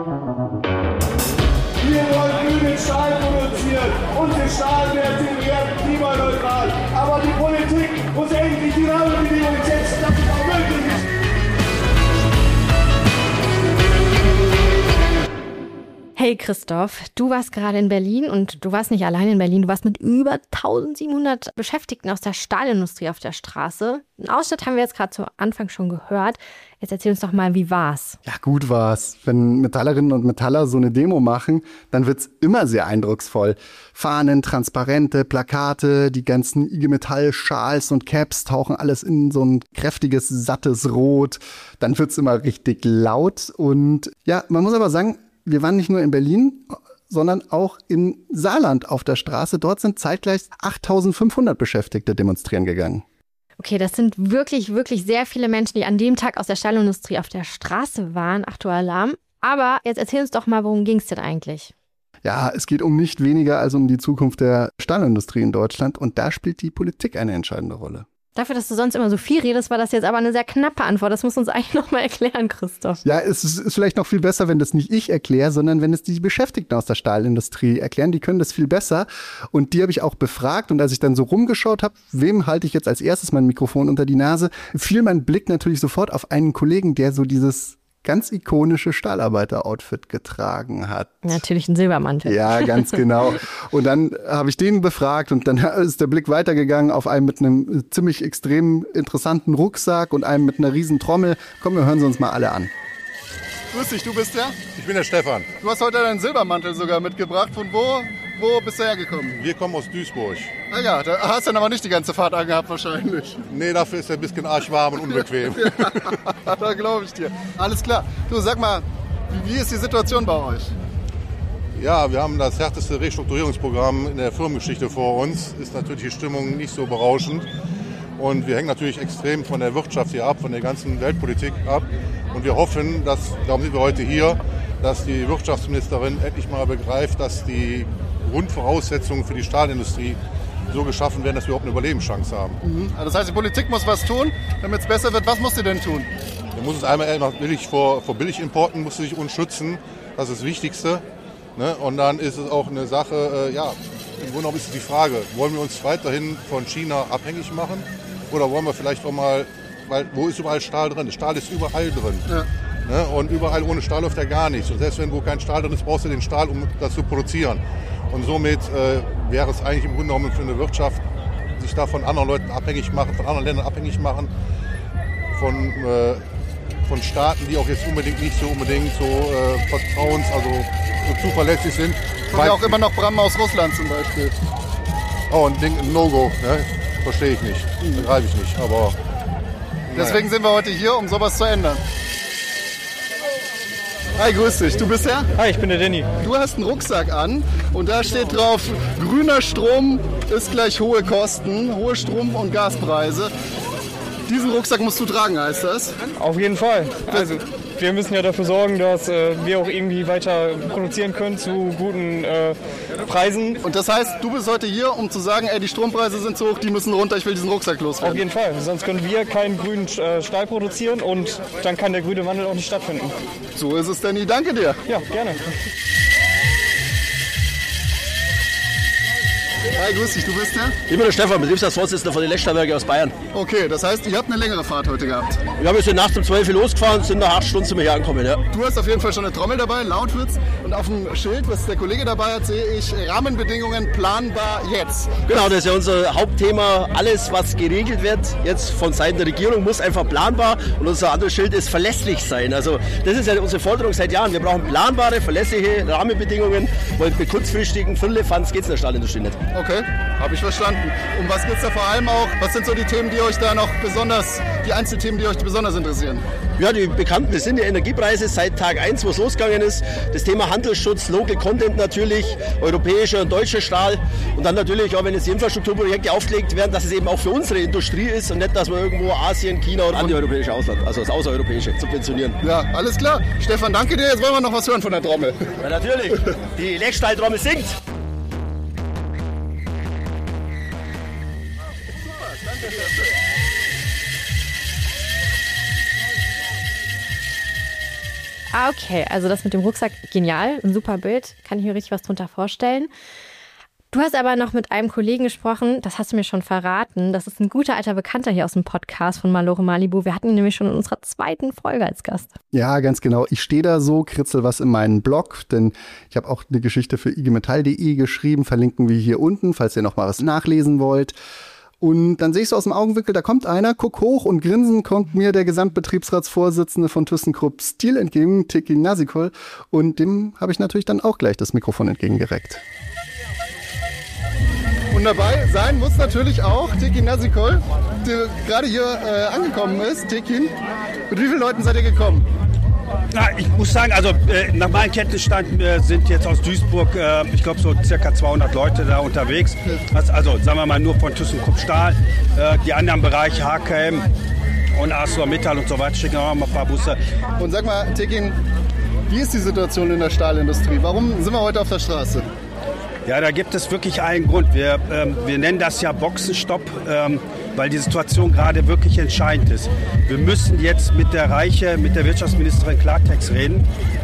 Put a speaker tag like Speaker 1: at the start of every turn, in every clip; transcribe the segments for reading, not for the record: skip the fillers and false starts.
Speaker 1: Wir wollen grünen Stahl produzieren und der Stahl wird klimaneutral. Aber die Politik muss endlich die Rahmenbedingungen setzen, dass es auch möglich ist.
Speaker 2: Hey Christoph, du warst gerade in Berlin und du warst nicht allein in Berlin. Du warst mit über 1700 Beschäftigten aus der Stahlindustrie auf der Straße. Einen Ausschnitt haben wir jetzt gerade zu Anfang schon gehört. Jetzt erzähl uns doch mal, wie war's?
Speaker 3: Ja, gut war's. Wenn Metallerinnen und Metaller so eine Demo machen, dann wird's immer sehr eindrucksvoll. Fahnen, Transparente, Plakate, die ganzen IG Metall Schals und Caps tauchen alles in so ein kräftiges, sattes Rot. Dann wird's immer richtig laut. Und ja, man muss aber sagen, wir waren nicht nur in Berlin, sondern auch in Saarland auf der Straße. Dort sind zeitgleich 8.500 Beschäftigte demonstrieren gegangen.
Speaker 2: Okay, das sind wirklich, wirklich sehr viele Menschen, die an dem Tag aus der Stahlindustrie auf der Straße waren. Achtung, Alarm. Aber jetzt erzähl uns doch mal, worum ging es denn eigentlich?
Speaker 3: Ja, es geht um nicht weniger als um die Zukunft der Stahlindustrie in Deutschland. Und da spielt die Politik eine entscheidende Rolle.
Speaker 2: Dafür, dass du sonst immer so viel redest, war das jetzt aber eine sehr knappe Antwort. Das musst du uns eigentlich noch mal erklären, Christoph.
Speaker 3: Ja, es ist vielleicht noch viel besser, wenn das nicht ich erkläre, sondern wenn es die Beschäftigten aus der Stahlindustrie erklären. Die können das viel besser. Und die habe ich auch befragt. Und als ich dann so rumgeschaut habe, wem halte ich jetzt als erstes mein Mikrofon unter die Nase, fiel mein Blick natürlich sofort auf einen Kollegen, der so dieses ganz ikonische Stahlarbeiter-Outfit getragen hat.
Speaker 2: Natürlich ein Silbermantel.
Speaker 3: Ja, ganz genau. Und dann habe ich den befragt und dann ist der Blick weitergegangen auf einen mit einem ziemlich extrem interessanten Rucksack und einen mit einer riesen Trommel. Komm, wir hören sie uns mal alle an.
Speaker 4: Grüß dich, du bist der?
Speaker 5: Ich bin der Stefan.
Speaker 4: Du hast heute deinen Silbermantel sogar mitgebracht. Von wo bist du hergekommen?
Speaker 5: Wir kommen aus Duisburg.
Speaker 4: Ah ja, da hast du dann aber nicht die ganze Fahrt angehabt wahrscheinlich.
Speaker 5: Nee, dafür ist er ein bisschen arschwarm und unbequem.
Speaker 4: Ja, da glaube ich dir. Alles klar. Du, sag mal, wie ist die Situation bei euch?
Speaker 5: Ja, wir haben das härteste Restrukturierungsprogramm in der Firmengeschichte vor uns. Ist natürlich die Stimmung nicht so berauschend. Und wir hängen natürlich extrem von der Wirtschaft hier ab, von der ganzen Weltpolitik ab. Und wir hoffen, darum sind wir heute hier, dass die Wirtschaftsministerin endlich mal begreift, dass die Grundvoraussetzungen für die Stahlindustrie so geschaffen werden, dass wir überhaupt eine Überlebenschance haben.
Speaker 4: Also das heißt, die Politik muss was tun, damit es besser wird. Was muss sie denn tun?
Speaker 5: Da muss es einmal natürlich vor Billigimporten muss sie sich uns schützen. Das ist das Wichtigste. Ne? Und dann ist es auch eine Sache, im Grunde genommen ist es die Frage, wollen wir uns weiterhin von China abhängig machen? Oder wollen wir vielleicht auch mal, weil wo ist überall Stahl drin? Stahl ist überall drin. Ja. Ne? Und überall ohne Stahl läuft ja gar nichts. Und selbst wenn wo kein Stahl drin ist, brauchst du den Stahl, um das zu produzieren. Und somit wäre es eigentlich im Grunde genommen für eine Wirtschaft, sich da von anderen Leuten abhängig machen, von anderen Ländern abhängig machen, von Staaten, die auch jetzt nicht so so zuverlässig sind.
Speaker 4: Kommt ja auch immer noch Bram aus Russland zum Beispiel.
Speaker 5: Oh, ein No-Go, ne? Verstehe ich nicht, begreife ich nicht, aber...
Speaker 4: Deswegen sind wir heute hier, um sowas zu ändern. Hi, grüß dich. Du bist der?
Speaker 6: Hi, ich bin der Danny.
Speaker 4: Du hast einen Rucksack an und da steht drauf, grüner Strom ist gleich hohe Kosten, hohe Strom- und Gaspreise. Diesen Rucksack musst du tragen, heißt das?
Speaker 6: Auf jeden Fall. Also, wir müssen ja dafür sorgen, dass wir auch irgendwie weiter produzieren können zu guten Preisen.
Speaker 4: Und das heißt, du bist heute hier, um zu sagen, ey, die Strompreise sind zu hoch, die müssen runter, ich will diesen Rucksack loswerden.
Speaker 6: Auf jeden Fall. Sonst können wir keinen grünen Stahl produzieren und dann kann der grüne Wandel auch nicht stattfinden.
Speaker 4: So ist es, Danny. Danke dir.
Speaker 6: Ja, gerne.
Speaker 4: Hi, grüß dich, du bist der?
Speaker 7: Ich bin der Stefan, Betriebsratsvorsitzender von den Lechsterwerke aus Bayern.
Speaker 4: Okay, das heißt, ihr habt eine längere Fahrt heute gehabt?
Speaker 7: Ja, wir sind nachts um 12 Uhr losgefahren, sind nach 8 Stunden zum hier angekommen. Ja.
Speaker 4: Du hast auf jeden Fall schon eine Trommel dabei, laut wird's. Und auf dem Schild, was der Kollege dabei hat, sehe ich Rahmenbedingungen planbar jetzt.
Speaker 7: Genau, das ist ja unser Hauptthema. Alles, was geregelt wird, jetzt von Seiten der Regierung, muss einfach planbar. Und unser anderes Schild ist verlässlich sein. Also das ist ja unsere Forderung seit Jahren. Wir brauchen planbare, verlässliche Rahmenbedingungen. Weil mit kurzfristigen Firlefanz geht es in der Stahlindustrie nicht.
Speaker 4: Okay, habe ich verstanden. Um was geht es da vor allem auch? Was sind so die Themen, die euch da noch besonders, die Einzelthemen, die euch besonders interessieren?
Speaker 7: Ja, die bekannten, das sind die Energiepreise seit Tag 1, wo es losgegangen ist. Das Thema Handelsschutz, Local Content natürlich, europäischer und deutscher Stahl. Und dann natürlich, auch wenn jetzt die Infrastrukturprojekte aufgelegt werden, dass es eben auch für unsere Industrie ist und nicht, dass wir irgendwo Asien, China oder antieuropäische Ausland, also das Außereuropäische, subventionieren.
Speaker 4: Ja, alles klar. Stefan, danke dir. Jetzt wollen wir noch was hören von der Trommel.
Speaker 7: Ja, natürlich. Die Lechstahltrommel singt.
Speaker 2: Okay, also das mit dem Rucksack, genial, ein super Bild, kann ich mir richtig was drunter vorstellen. Du hast aber noch mit einem Kollegen gesprochen, das hast du mir schon verraten. Das ist ein guter alter Bekannter hier aus dem Podcast von Malore Malibu. Wir hatten ihn nämlich schon in unserer 2. Folge als Gast.
Speaker 3: Ja, ganz genau. Ich stehe da so, kritzel was in meinen Blog, denn ich habe auch eine Geschichte für igmetall.de geschrieben. Verlinken wir hier unten, falls ihr noch mal was nachlesen wollt. Und dann sehe ich so aus dem Augenwinkel, da kommt einer, guck hoch und grinsend kommt mir der Gesamtbetriebsratsvorsitzende von ThyssenKrupp Steel entgegen, Tekin Nazikol. Und dem habe ich natürlich dann auch gleich das Mikrofon entgegengereckt.
Speaker 4: Und dabei sein muss natürlich auch Tekin Nazikol, der gerade hier angekommen ist. Tekin, mit wie vielen Leuten seid ihr gekommen?
Speaker 8: Na, ich muss sagen, also nach meinem Kenntnisstand sind jetzt aus Duisburg, ich glaube so circa 200 Leute da unterwegs. Also sagen wir mal nur von ThyssenKrupp Stahl, die anderen Bereiche HKM und ArcelorMittal und so weiter schicken auch mal ein paar Busse.
Speaker 4: Und sag mal, Tekin, wie ist die Situation in der Stahlindustrie? Warum sind wir heute auf der Straße?
Speaker 8: Ja, da gibt es wirklich einen Grund. Wir nennen das ja Boxenstopp, weil die Situation gerade wirklich entscheidend ist. Wir müssen jetzt mit der Wirtschaftsministerin Klartext reden.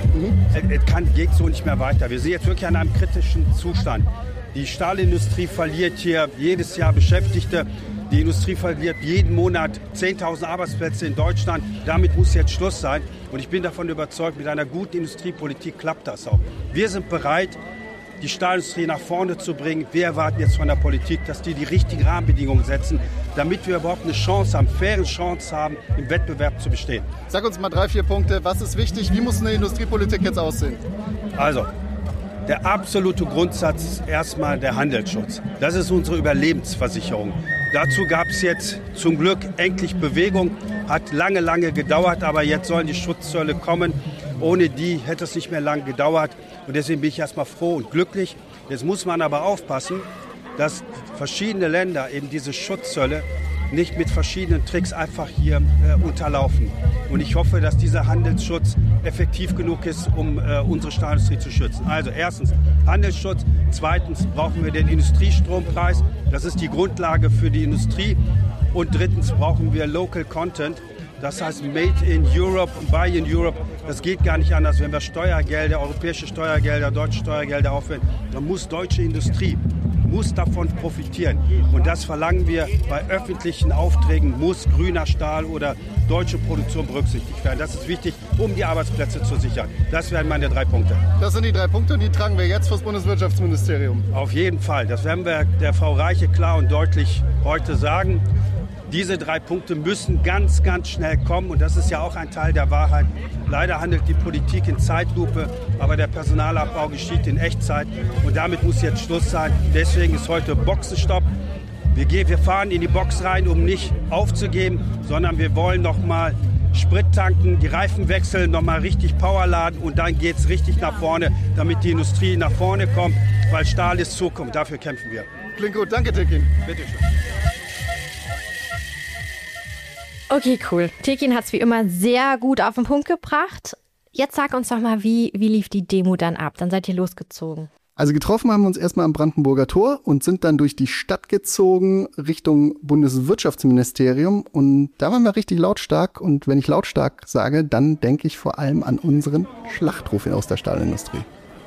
Speaker 8: Geht so nicht mehr weiter. Wir sind jetzt wirklich an einem kritischen Zustand. Die Stahlindustrie verliert hier jedes Jahr Beschäftigte. Die Industrie verliert jeden Monat 10.000 Arbeitsplätze in Deutschland. Damit muss jetzt Schluss sein. Und ich bin davon überzeugt, mit einer guten Industriepolitik klappt das auch. Wir sind bereit, die Stahlindustrie nach vorne zu bringen. Wir erwarten jetzt von der Politik, dass die richtigen Rahmenbedingungen setzen, damit wir überhaupt eine Chance haben, faire Chance haben, im Wettbewerb zu bestehen.
Speaker 4: Sag uns mal 3, 4 Punkte. Was ist wichtig? Wie muss eine Industriepolitik jetzt aussehen?
Speaker 8: Also, der absolute Grundsatz ist erstmal der Handelsschutz. Das ist unsere Überlebensversicherung. Dazu gab es jetzt zum Glück endlich Bewegung. Hat lange, lange gedauert, aber jetzt sollen die Schutzzölle kommen. Ohne die hätte es nicht mehr lange gedauert. Und deswegen bin ich erstmal froh und glücklich. Jetzt muss man aber aufpassen, dass verschiedene Länder eben diese Schutzzölle nicht mit verschiedenen Tricks einfach hier unterlaufen. Und ich hoffe, dass dieser Handelsschutz effektiv genug ist, um unsere Stahlindustrie zu schützen. Also erstens Handelsschutz, zweitens brauchen wir den Industriestrompreis. Das ist die Grundlage für die Industrie. Und drittens brauchen wir Local Content. Das heißt Made in Europe, Buy in Europe. Das geht gar nicht anders. Wenn wir Steuergelder, europäische Steuergelder, deutsche Steuergelder aufwenden, dann muss deutsche Industrie davon profitieren. Und das verlangen wir bei öffentlichen Aufträgen, muss grüner Stahl oder deutsche Produktion berücksichtigt werden. Das ist wichtig, um die Arbeitsplätze zu sichern. Das wären meine 3 Punkte.
Speaker 4: Das sind die 3 Punkte und die tragen wir jetzt vor das Bundeswirtschaftsministerium.
Speaker 8: Auf jeden Fall. Das werden wir der Frau Reiche klar und deutlich heute sagen. Diese 3 Punkte müssen ganz, ganz schnell kommen und das ist ja auch ein Teil der Wahrheit. Leider handelt die Politik in Zeitlupe, aber der Personalabbau geschieht in Echtzeit und damit muss jetzt Schluss sein. Deswegen ist heute Boxenstopp. Wir fahren in die Box rein, um nicht aufzugeben, sondern wir wollen nochmal Sprit tanken, die Reifen wechseln, nochmal richtig Power laden und dann geht es richtig nach vorne, damit die Industrie nach vorne kommt, weil Stahl ist Zukunft. Dafür kämpfen wir.
Speaker 4: Klingt gut. Danke, Tekin.
Speaker 8: Bitte schön.
Speaker 2: Okay, cool. Tekin hat es wie immer sehr gut auf den Punkt gebracht. Jetzt sag uns doch mal, wie lief die Demo dann ab? Dann seid ihr losgezogen.
Speaker 3: Also getroffen haben wir uns erstmal am Brandenburger Tor und sind dann durch die Stadt gezogen Richtung Bundeswirtschaftsministerium. Und da waren wir richtig lautstark. Und wenn ich lautstark sage, dann denke ich vor allem an unseren Schlachtruf aus der Stahlindustrie.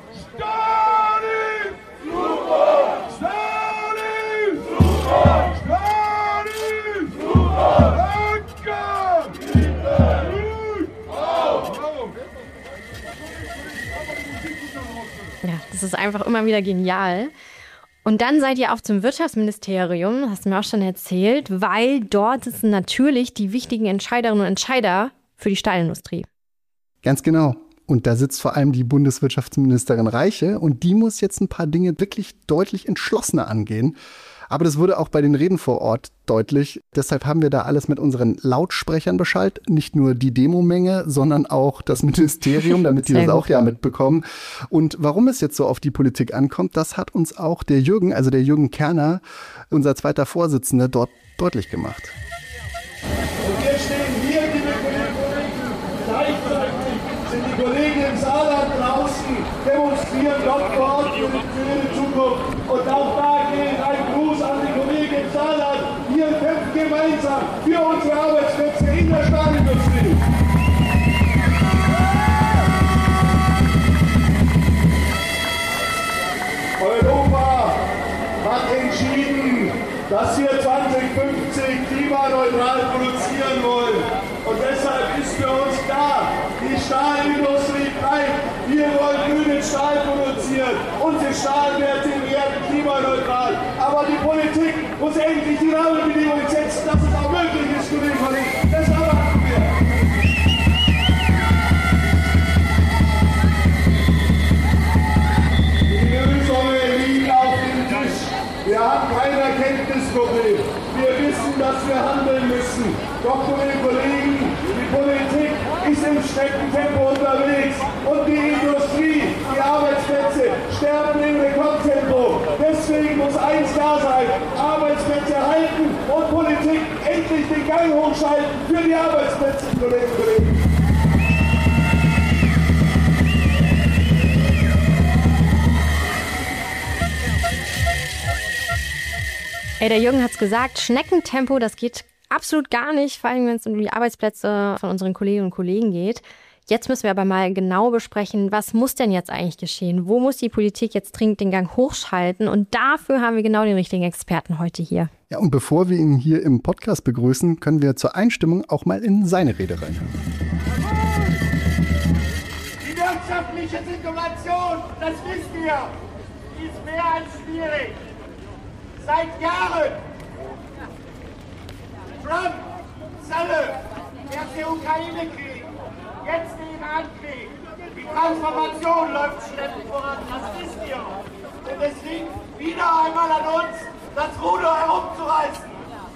Speaker 2: Ja, das ist einfach immer wieder genial. Und dann seid ihr auf zum Wirtschaftsministerium, hast du mir auch schon erzählt, weil dort sitzen natürlich die wichtigen Entscheiderinnen und Entscheider für die Stahlindustrie.
Speaker 3: Ganz genau. Und da sitzt vor allem die Bundeswirtschaftsministerin Reiche und die muss jetzt ein paar Dinge wirklich deutlich entschlossener angehen. Aber das wurde auch bei den Reden vor Ort deutlich. Deshalb haben wir da alles mit unseren Lautsprechern Bescheid. Nicht nur die Demomenge, sondern auch das Ministerium, damit die das auch ja mitbekommen. Und warum es jetzt so auf die Politik ankommt, das hat uns auch der Jürgen Kerner, unser zweiter Vorsitzender, dort deutlich gemacht.
Speaker 1: Und wir stehen hier, liebe Kolleginnen und Kollegen. Gleichzeitig sind die Kollegen im Saarland draußen, demonstrieren dort vor Ort für die Zukunft. Und auch da geht ein Gruß an die Kollegen im Saarland. Wir kämpfen gemeinsam für unsere Arbeitsplätze in der Stahlindustrie. reformieren wollen. Und deshalb ist für uns klar, die Stahlindustrie bleibt. Wir wollen grünen Stahl produzieren. Unsere Stahlwerte werden klimaneutral. Aber die Politik muss endlich die Rahmenbedingungen setzen, dass es auch möglich ist, Kolleginnen und Kollegen. Das erwarten wir. Die Lösungen liegen auf dem Tisch. Wir haben kein Erkenntnisproblem. Wir wissen, dass wir handeln müssen. Doch, Kolleginnen und Kollegen, die Politik ist im Schneckentempo unterwegs. Und die Industrie, die Arbeitsplätze sterben im Rekordtempo. Deswegen muss eins klar sein: Arbeitsplätze halten und Politik endlich den Gang hochschalten für die Arbeitsplätze, Kolleginnen und Kollegen.
Speaker 2: Ey, der Jürgen hat's gesagt, Schneckentempo, das geht absolut gar nicht, vor allem wenn es um die Arbeitsplätze von unseren Kolleginnen und Kollegen geht. Jetzt müssen wir aber mal genau besprechen, was muss denn jetzt eigentlich geschehen? Wo muss die Politik jetzt dringend den Gang hochschalten? Und dafür haben wir genau den richtigen Experten heute hier.
Speaker 3: Ja, und bevor wir ihn hier im Podcast begrüßen, können wir zur Einstimmung auch mal in seine Rede reinhören.
Speaker 9: Die wirtschaftliche Situation, das wisst ihr, ist mehr als schwierig. Seit Jahren. Trump, Zölle, erst der Ukraine-Krieg, jetzt der Iran-Krieg. Die Transformation läuft schleppend voran, das wisst ihr. Und es liegt wieder einmal an uns, das Ruder herumzureißen.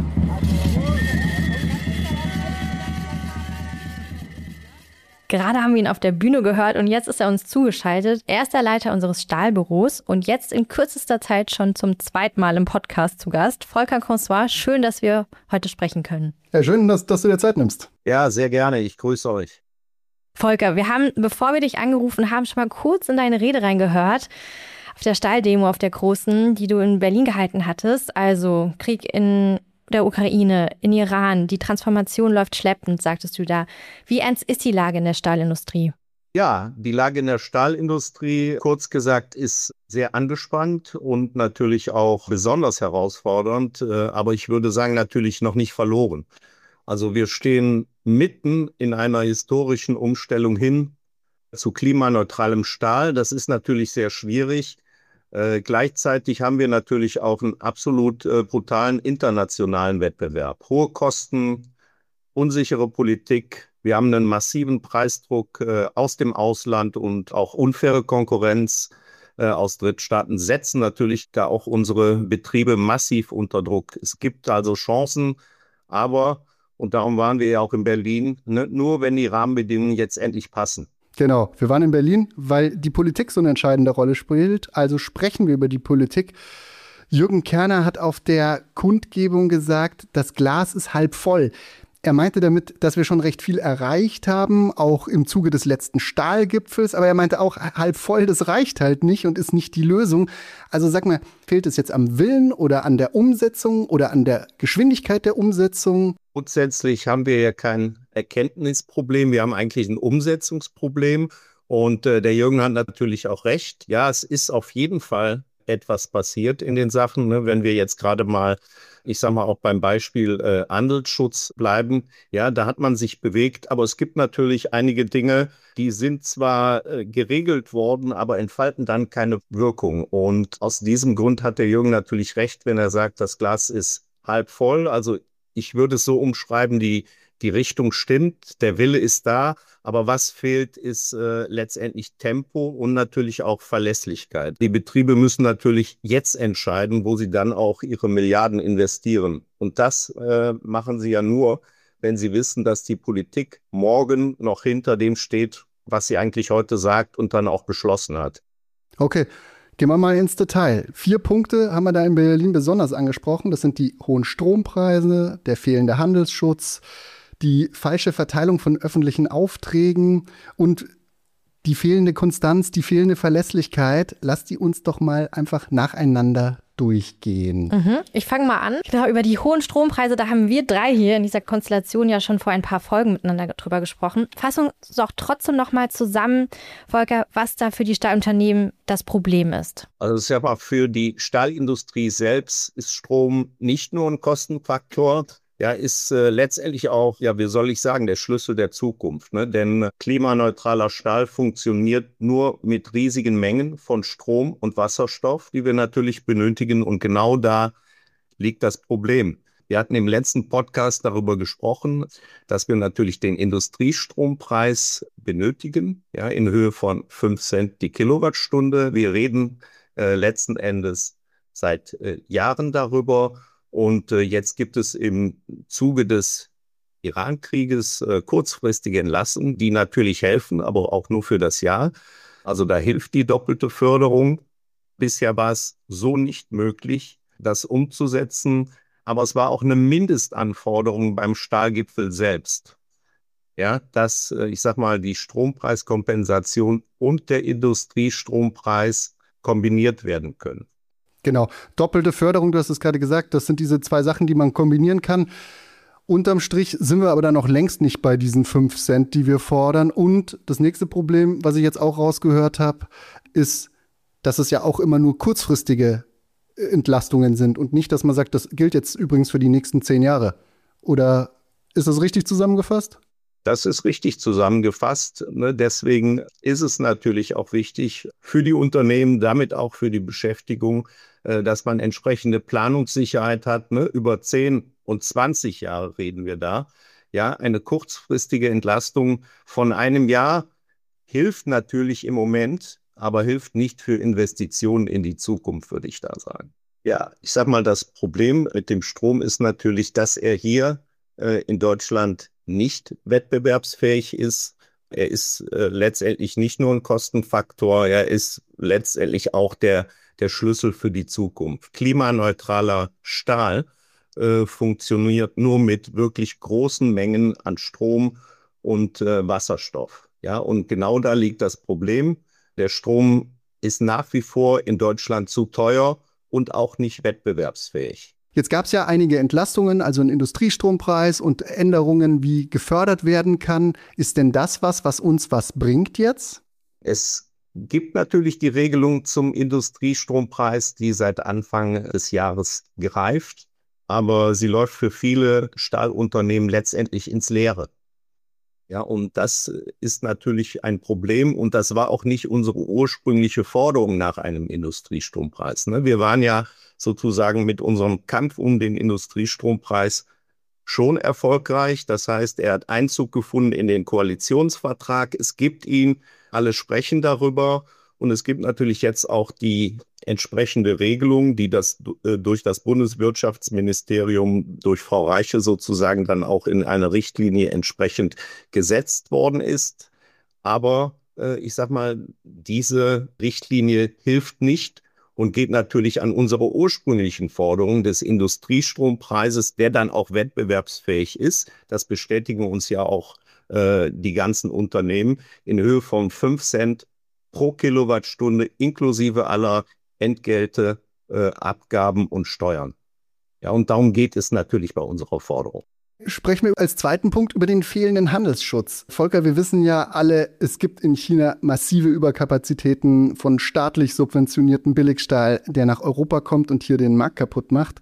Speaker 2: Gerade haben wir ihn auf der Bühne gehört und jetzt ist er uns zugeschaltet. Er ist der Leiter unseres Stahlbüros und jetzt in kürzester Zeit schon zum zweiten Mal im Podcast zu Gast. Volker Consoir, schön, dass wir heute sprechen können.
Speaker 3: Ja, schön, dass du dir Zeit nimmst.
Speaker 10: Ja, sehr gerne. Ich grüße euch.
Speaker 2: Volker, wir haben, bevor wir dich angerufen haben, schon mal kurz in deine Rede reingehört. Auf der Stahldemo, auf der großen, die du in Berlin gehalten hattest. Also Krieg in der Ukraine, in Iran, die Transformation läuft schleppend, sagtest du da. Wie ernst ist die Lage in der Stahlindustrie?
Speaker 10: Ja, die Lage in der Stahlindustrie, kurz gesagt, ist sehr angespannt und natürlich auch besonders herausfordernd. Aber ich würde sagen, natürlich noch nicht verloren. Also wir stehen mitten in einer historischen Umstellung hin zu klimaneutralem Stahl. Das ist natürlich sehr schwierig. Gleichzeitig haben wir natürlich auch einen absolut brutalen internationalen Wettbewerb. Hohe Kosten, unsichere Politik. Wir haben einen massiven Preisdruck aus dem Ausland und auch unfaire Konkurrenz aus Drittstaaten setzen natürlich da auch unsere Betriebe massiv unter Druck. Es gibt also Chancen, aber, und darum waren wir ja auch in Berlin, ne, nur wenn die Rahmenbedingungen jetzt endlich passen.
Speaker 3: Genau, wir waren in Berlin, weil die Politik so eine entscheidende Rolle spielt. Also sprechen wir über die Politik. Jürgen Kerner hat auf der Kundgebung gesagt, das Glas ist halb voll. Er meinte damit, dass wir schon recht viel erreicht haben, auch im Zuge des letzten Stahlgipfels. Aber er meinte auch, halb voll, das reicht halt nicht und ist nicht die Lösung. Also sag mal, fehlt es jetzt am Willen oder an der Umsetzung oder an der Geschwindigkeit der Umsetzung?
Speaker 10: Grundsätzlich haben wir ja kein Erkenntnisproblem, wir haben eigentlich ein Umsetzungsproblem. Und der Jürgen hat natürlich auch recht. Ja, es ist auf jeden Fall etwas passiert in den Sachen, ne? Wenn wir jetzt gerade mal, ich sag mal auch beim Beispiel Handelsschutz bleiben, ja, da hat man sich bewegt, aber es gibt natürlich einige Dinge, die sind zwar geregelt worden, aber entfalten dann keine Wirkung. Und aus diesem Grund hat der Jürgen natürlich recht, wenn er sagt, das Glas ist halb voll. Also ich würde es so umschreiben, die Richtung stimmt, der Wille ist da, aber was fehlt, ist letztendlich Tempo und natürlich auch Verlässlichkeit. Die Betriebe müssen natürlich jetzt entscheiden, wo sie dann auch ihre Milliarden investieren. Und das machen sie ja nur, wenn sie wissen, dass die Politik morgen noch hinter dem steht, was sie eigentlich heute sagt und dann auch beschlossen hat.
Speaker 3: Okay. Gehen wir mal ins Detail. 4 Punkte haben wir da in Berlin besonders angesprochen. Das sind die hohen Strompreise, der fehlende Handelsschutz, die falsche Verteilung von öffentlichen Aufträgen und die fehlende Konstanz, die fehlende Verlässlichkeit. Lasst die uns doch mal einfach nacheinander durchgehen.
Speaker 2: Ich fange mal an. Genau, über die hohen Strompreise, da haben wir 3 hier in dieser Konstellation ja schon vor ein paar Folgen miteinander drüber gesprochen. Fassen uns doch trotzdem noch mal zusammen, Volker, was da für die Stahlunternehmen das Problem ist.
Speaker 10: Also es ist ja mal für die Stahlindustrie selbst ist Strom nicht nur ein Kostenfaktor. ja, ist letztendlich auch, ja, wie soll ich sagen, der Schlüssel der Zukunft. Ne? Denn klimaneutraler Stahl funktioniert nur mit riesigen Mengen von Strom und Wasserstoff, die wir natürlich benötigen. Und genau da liegt das Problem. Wir hatten im letzten Podcast darüber gesprochen, dass wir natürlich den Industriestrompreis benötigen, ja, in Höhe von 5 Cent die Kilowattstunde. Wir reden letzten Endes seit Jahren darüber. Und jetzt gibt es im Zuge des Iran-Krieges kurzfristige Entlassungen, die natürlich helfen, aber auch nur für das Jahr. Also da hilft die doppelte Förderung. Bisher war es so nicht möglich, das umzusetzen. Aber es war auch eine Mindestanforderung beim Stahlgipfel selbst. Ja, dass, ich sag mal, die Strompreiskompensation und der Industriestrompreis kombiniert werden können.
Speaker 3: Genau, doppelte Förderung, du hast es gerade gesagt, das sind diese 2 Sachen, die man kombinieren kann. Unterm Strich sind wir aber dann noch längst nicht bei diesen 5 Cent, die wir fordern. Und das nächste Problem, was ich jetzt auch rausgehört habe, ist, dass es ja auch immer nur kurzfristige Entlastungen sind und nicht, dass man sagt, das gilt jetzt übrigens für die nächsten 10 Jahre. Oder ist das richtig zusammengefasst?
Speaker 10: Das ist richtig zusammengefasst. Ne? Deswegen ist es natürlich auch wichtig für die Unternehmen, damit auch für die Beschäftigung, dass man entsprechende Planungssicherheit hat. Ne? Über 10 und 20 Jahre reden wir da. Ja, eine kurzfristige Entlastung von einem Jahr hilft natürlich im Moment, aber hilft nicht für Investitionen in die Zukunft, würde ich da sagen. Ja, ich sag mal, das Problem mit dem Strom ist natürlich, dass er hier in Deutschland nicht wettbewerbsfähig ist. Er ist letztendlich nicht nur ein Kostenfaktor, er ist letztendlich auch der Schlüssel für die Zukunft. Klimaneutraler Stahl funktioniert nur mit wirklich großen Mengen an Strom und Wasserstoff. Ja, und genau da liegt das Problem. Der Strom ist nach wie vor in Deutschland zu teuer und auch nicht wettbewerbsfähig.
Speaker 3: Jetzt gab es ja einige Entlastungen, also einen Industriestrompreis und Änderungen, wie gefördert werden kann. Ist denn das was uns was bringt jetzt?
Speaker 10: Es gibt natürlich die Regelung zum Industriestrompreis, die seit Anfang des Jahres greift, aber sie läuft für viele Stahlunternehmen letztendlich ins Leere. Ja, und das ist natürlich ein Problem und das war auch nicht unsere ursprüngliche Forderung nach einem Industriestrompreis. Ne? Wir waren ja sozusagen mit unserem Kampf um den Industriestrompreis schon erfolgreich. Das heißt, er hat Einzug gefunden in den Koalitionsvertrag. Es gibt ihn, alle sprechen darüber und es gibt natürlich jetzt auch die entsprechende Regelung, die durch das Bundeswirtschaftsministerium, durch Frau Reiche sozusagen dann auch in eine Richtlinie entsprechend gesetzt worden ist. Aber ich sag mal, diese Richtlinie hilft nicht und geht natürlich an unsere ursprünglichen Forderungen des Industriestrompreises, der dann auch wettbewerbsfähig ist. Das bestätigen uns ja auch die ganzen Unternehmen in Höhe von 5 Cent pro Kilowattstunde inklusive aller Entgelte, Abgaben und Steuern. Ja, und darum geht es natürlich bei unserer Forderung.
Speaker 3: Sprechen wir als zweiten Punkt über den fehlenden Handelsschutz. Volker, wir wissen ja alle, es gibt in China massive Überkapazitäten von staatlich subventionierten Billigstahl, der nach Europa kommt und hier den Markt kaputt macht.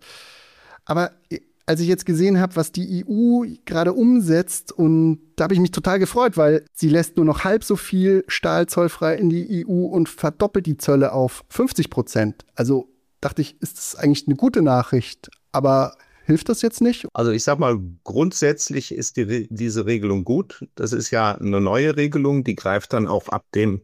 Speaker 3: Aber als ich jetzt gesehen habe, was die EU gerade umsetzt, und da habe ich mich total gefreut, weil sie lässt nur noch halb so viel Stahl zollfrei in die EU und verdoppelt die Zölle auf 50%. Also dachte ich, ist das eigentlich eine gute Nachricht, aber hilft das jetzt nicht?
Speaker 10: Also ich sag mal, grundsätzlich ist diese Regelung gut. Das ist ja eine neue Regelung, die greift dann auch ab dem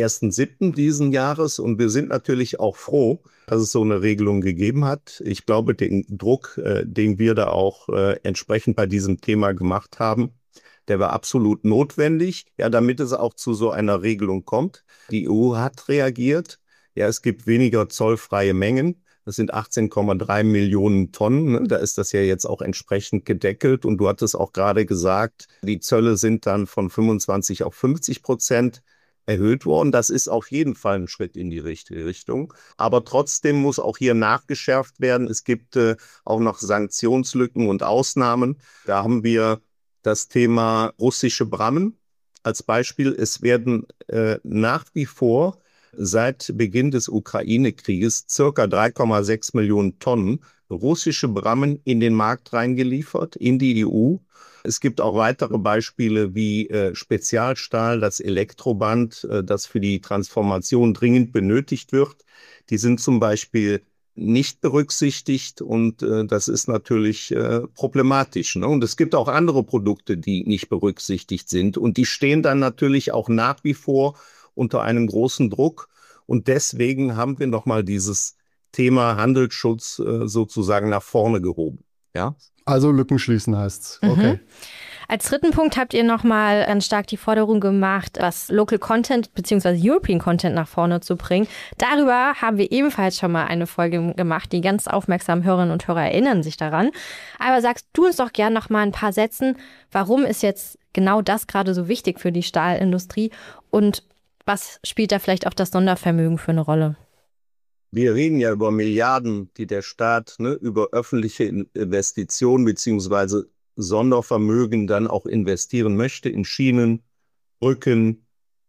Speaker 10: 1.7. diesen Jahres und wir sind natürlich auch froh, dass es so eine Regelung gegeben hat. Ich glaube, den Druck, den wir da auch entsprechend bei diesem Thema gemacht haben, der war absolut notwendig, ja, damit es auch zu so einer Regelung kommt. Die EU hat reagiert. Ja, es gibt weniger zollfreie Mengen. Das sind 18,3 Millionen Tonnen. Ne? Da ist das ja jetzt auch entsprechend gedeckelt. Und du hattest auch gerade gesagt, die Zölle sind dann von 25 auf 50% erhöht worden. Das ist auf jeden Fall ein Schritt in die richtige Richtung. Aber trotzdem muss auch hier nachgeschärft werden. Es gibt auch noch Sanktionslücken und Ausnahmen. Da haben wir das Thema russische Brammen als Beispiel. Es werden nach wie vor seit Beginn des Ukraine-Krieges circa 3,6 Millionen Tonnen russische Brammen in den Markt reingeliefert, in die EU. Es gibt auch weitere Beispiele wie Spezialstahl, das Elektroband, das für die Transformation dringend benötigt wird. Die sind zum Beispiel nicht berücksichtigt und das ist natürlich problematisch. Ne? Und es gibt auch andere Produkte, die nicht berücksichtigt sind und die stehen dann natürlich auch nach wie vor unter einem großen Druck. Und deswegen haben wir nochmal dieses Thema Handelsschutz sozusagen nach vorne gehoben. Ja?
Speaker 3: Also Lücken schließen heißt's. Okay.
Speaker 2: Als dritten Punkt habt ihr nochmal ganz stark die Forderung gemacht, was Local Content bzw. European Content nach vorne zu bringen. Darüber haben wir ebenfalls schon mal eine Folge gemacht. Die ganz aufmerksamen Hörerinnen und Hörer erinnern sich daran. Aber sagst du uns doch gern noch mal ein paar Sätzen, warum ist jetzt genau das gerade so wichtig für die Stahlindustrie und was spielt da vielleicht auch das Sondervermögen für eine Rolle?
Speaker 10: Wir reden ja über Milliarden, die der Staat über öffentliche Investitionen bzw. Sondervermögen dann auch investieren möchte in Schienen, Brücken,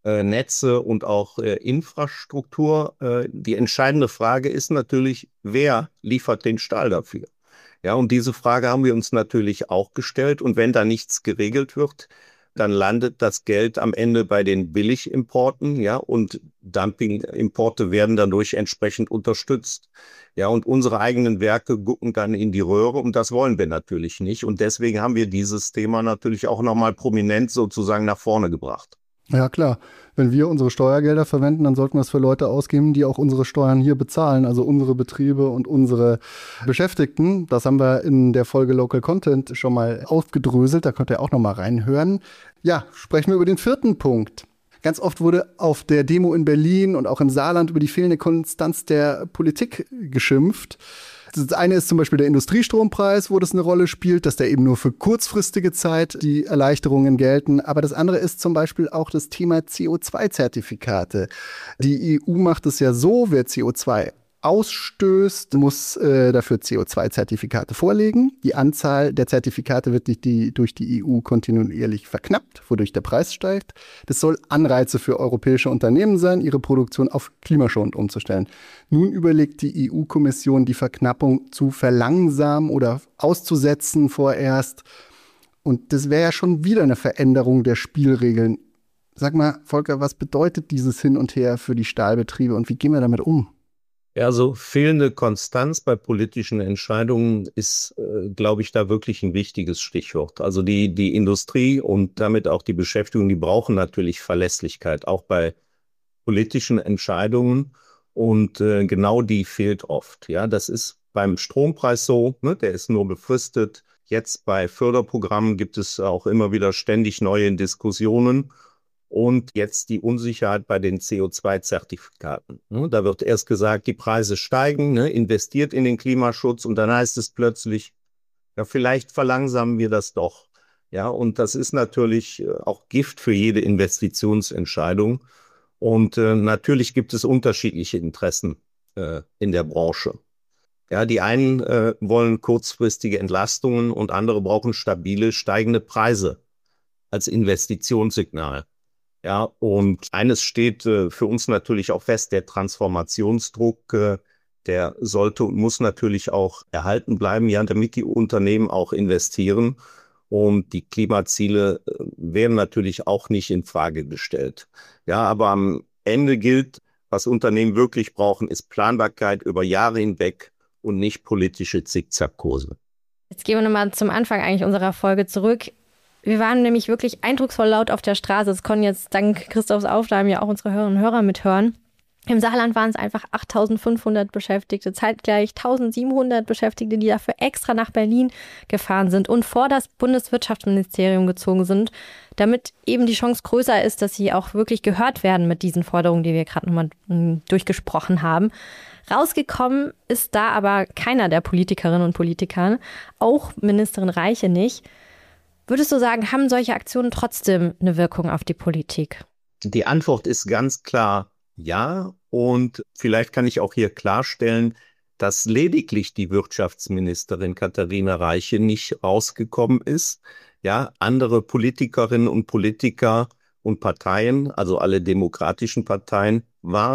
Speaker 10: Netze und auch Infrastruktur. Die entscheidende Frage ist natürlich, wer liefert den Stahl dafür? Ja, und diese Frage haben wir uns natürlich auch gestellt. Und wenn da nichts geregelt wird, dann landet das Geld am Ende bei den Billigimporten, ja, und Dumpingimporte werden dadurch entsprechend unterstützt. Ja, und unsere eigenen Werke gucken dann in die Röhre und das wollen wir natürlich nicht. Und deswegen haben wir dieses Thema natürlich auch nochmal prominent sozusagen nach vorne gebracht.
Speaker 3: Ja, klar. Wenn wir unsere Steuergelder verwenden, dann sollten wir es für Leute ausgeben, die auch unsere Steuern hier bezahlen, also unsere Betriebe und unsere Beschäftigten. Das haben wir in der Folge Local Content schon mal aufgedröselt, da könnt ihr auch noch mal reinhören. Ja, sprechen wir über den vierten Punkt. Ganz oft wurde auf der Demo in Berlin und auch im Saarland über die fehlende Konstanz der Politik geschimpft. Das eine ist zum Beispiel der Industriestrompreis, wo das eine Rolle spielt, dass der eben nur für kurzfristige Zeit die Erleichterungen gelten. Aber das andere ist zum Beispiel auch das Thema CO2-Zertifikate. Die EU macht es ja so, wer CO2 ausstößt, muss dafür CO2-Zertifikate vorlegen. Die Anzahl der Zertifikate wird durch die EU kontinuierlich verknappt, wodurch der Preis steigt. Das soll Anreize für europäische Unternehmen sein, ihre Produktion auf klimaschonend umzustellen. Nun überlegt die EU-Kommission, die Verknappung zu verlangsamen oder auszusetzen vorerst. Und das wäre ja schon wieder eine Veränderung der Spielregeln. Sag mal, Volker, was bedeutet dieses Hin und Her für die Stahlbetriebe und wie gehen wir damit um?
Speaker 10: Ja, also fehlende Konstanz bei politischen Entscheidungen ist, glaube ich, da wirklich ein wichtiges Stichwort. Also die Industrie und damit auch die Beschäftigung, die brauchen natürlich Verlässlichkeit, auch bei politischen Entscheidungen. Und genau die fehlt oft. Ja, das ist beim Strompreis so, ne? Der ist nur befristet. Jetzt bei Förderprogrammen gibt es auch immer wieder ständig neue Diskussionen. Und jetzt die Unsicherheit bei den CO2-Zertifikaten. Da wird erst gesagt, die Preise steigen, investiert in den Klimaschutz und dann heißt es plötzlich, ja, vielleicht verlangsamen wir das doch. Ja, und das ist natürlich auch Gift für jede Investitionsentscheidung. Und natürlich gibt es unterschiedliche Interessen in der Branche. Ja, die einen wollen kurzfristige Entlastungen und andere brauchen stabile, steigende Preise als Investitionssignal. Ja, und eines steht für uns natürlich auch fest, der Transformationsdruck, der sollte und muss natürlich auch erhalten bleiben, ja, damit die Unternehmen auch investieren. Und die Klimaziele werden natürlich auch nicht in Frage gestellt. Ja, aber am Ende gilt, was Unternehmen wirklich brauchen, ist Planbarkeit über Jahre hinweg und nicht politische Zickzackkurse.
Speaker 2: Jetzt gehen wir nochmal zum Anfang eigentlich unserer Folge zurück. Wir waren nämlich wirklich eindrucksvoll laut auf der Straße. Das konnten jetzt dank Christophs Aufnahmen ja auch unsere Hörerinnen und Hörer mithören. Im Saarland waren es einfach 8.500 Beschäftigte, zeitgleich 1.700 Beschäftigte, die dafür extra nach Berlin gefahren sind und vor das Bundeswirtschaftsministerium gezogen sind, damit eben die Chance größer ist, dass sie auch wirklich gehört werden mit diesen Forderungen, die wir gerade nochmal durchgesprochen haben. Rausgekommen ist da aber keiner der Politikerinnen und Politiker, auch Ministerin Reiche nicht. Würdest du sagen, haben solche Aktionen trotzdem eine Wirkung auf die Politik?
Speaker 10: Die Antwort ist ganz klar ja. Und vielleicht kann ich auch hier klarstellen, dass lediglich die Wirtschaftsministerin Katharina Reiche nicht rausgekommen ist. Ja, andere Politikerinnen und Politiker und Parteien, also alle demokratischen Parteien, waren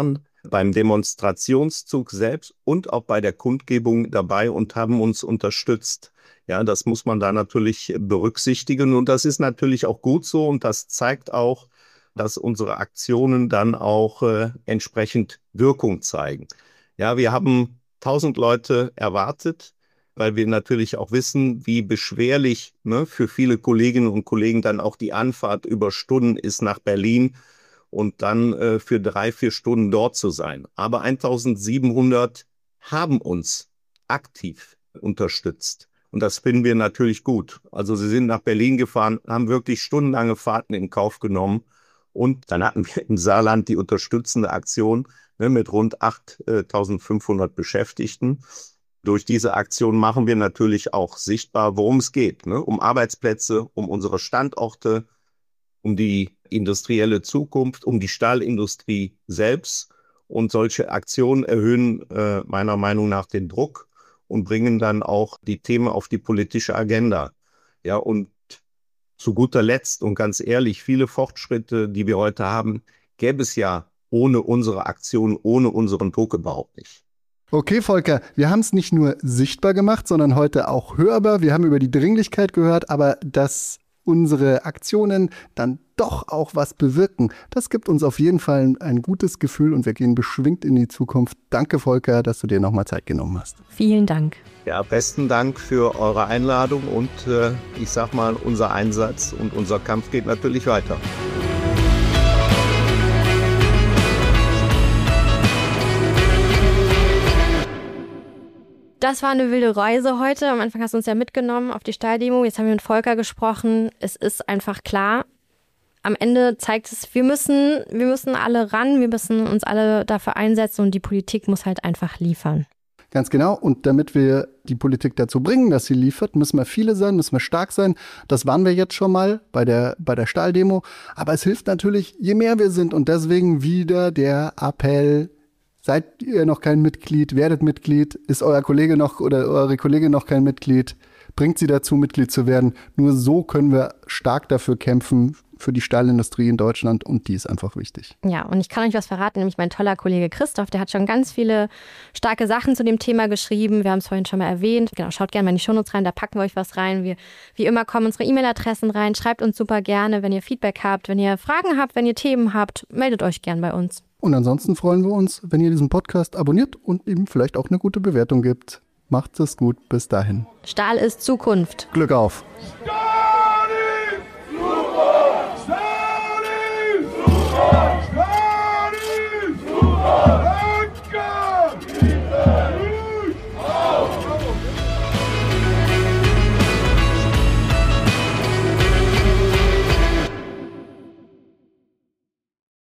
Speaker 10: beim Demonstrationszug selbst und auch bei der Kundgebung dabei und haben uns unterstützt. Ja, das muss man da natürlich berücksichtigen und das ist natürlich auch gut so und das zeigt auch, dass unsere Aktionen dann auch entsprechend Wirkung zeigen. Ja, wir haben 1000 Leute erwartet, weil wir natürlich auch wissen, wie beschwerlich für viele Kolleginnen und Kollegen dann auch die Anfahrt über Stunden ist nach Berlin und dann für 3-4 Stunden dort zu sein. Aber 1700 haben uns aktiv unterstützt. Und das finden wir natürlich gut. Also sie sind nach Berlin gefahren, haben wirklich stundenlange Fahrten in Kauf genommen. Und dann hatten wir im Saarland die unterstützende Aktion mit rund 8.500 Beschäftigten. Durch diese Aktion machen wir natürlich auch sichtbar, worum es geht. Um Arbeitsplätze, um unsere Standorte, um die industrielle Zukunft, um die Stahlindustrie selbst. Und solche Aktionen erhöhen meiner Meinung nach den Druck und bringen dann auch die Themen auf die politische Agenda. Ja, und zu guter Letzt und ganz ehrlich, viele Fortschritte, die wir heute haben, gäbe es ja ohne unsere Aktion, ohne unseren Druck überhaupt nicht.
Speaker 3: Okay, Volker, wir haben es nicht nur sichtbar gemacht, sondern heute auch hörbar. Wir haben über die Dringlichkeit gehört, aber dass unsere Aktionen dann doch auch was bewirken, das gibt uns auf jeden Fall ein gutes Gefühl und wir gehen beschwingt in die Zukunft. Danke, Volker, dass du dir nochmal Zeit genommen hast.
Speaker 2: Vielen Dank.
Speaker 10: Ja, besten Dank für eure Einladung und ich sag mal, unser Einsatz und unser Kampf geht natürlich weiter.
Speaker 2: Das war eine wilde Reise heute. Am Anfang hast du uns ja mitgenommen auf die Stahldemo. Jetzt haben wir mit Volker gesprochen. Es ist einfach klar, am Ende zeigt es, wir müssen alle ran, wir müssen uns alle dafür einsetzen und die Politik muss halt einfach liefern.
Speaker 3: Ganz genau. Und damit wir die Politik dazu bringen, dass sie liefert, müssen wir viele sein, müssen wir stark sein. Das waren wir jetzt schon mal bei der Stahldemo. Aber es hilft natürlich, je mehr wir sind. Und deswegen wieder der Appell: Seid ihr noch kein Mitglied, werdet Mitglied. Ist euer Kollege noch oder eure Kollegin noch kein Mitglied, bringt sie dazu, Mitglied zu werden. Nur so können wir stark dafür kämpfen, für die Stahlindustrie in Deutschland und die ist einfach wichtig.
Speaker 2: Ja, und ich kann euch was verraten, nämlich mein toller Kollege Christoph, der hat schon ganz viele starke Sachen zu dem Thema geschrieben. Wir haben es vorhin schon mal erwähnt. Genau, schaut gerne mal in die Shownotes rein, da packen wir euch was rein. Wie immer kommen unsere E-Mail-Adressen rein. Schreibt uns super gerne, wenn ihr Feedback habt, wenn ihr Fragen habt, wenn ihr Themen habt, meldet euch gern bei uns.
Speaker 3: Und ansonsten freuen wir uns, wenn ihr diesen Podcast abonniert und ihm vielleicht auch eine gute Bewertung gibt. Macht es gut, bis dahin.
Speaker 2: Stahl ist Zukunft.
Speaker 3: Glück auf.
Speaker 9: Stahl!